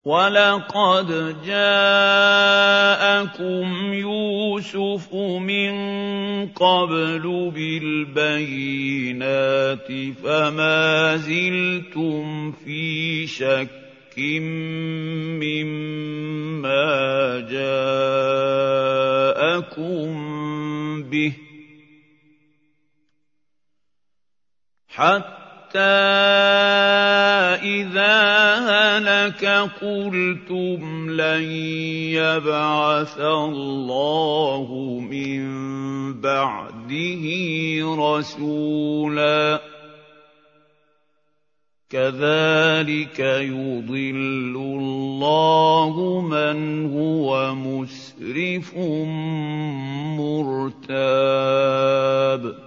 وَلَقَدْ جَاءَكُمْ يُوسُفُ مِن قَبْلُ بِالْبَيِّنَاتِ فَمَا زِلْتُمْ فِي شَكٍّ مِّمَّا جَاءَكُم بِهِ حَتَّىٰ إِذَا هَلَكَ قُلْتُمْ لَن يَبْعَثَ اللَّهُ مِن بَعْدِهِ رَسُولًا ۚ كَذَٰلِكَ يُضِلُّ اللَّهُ مَنْ هُوَ مُسْرِفٌ مُّرْتَابٌ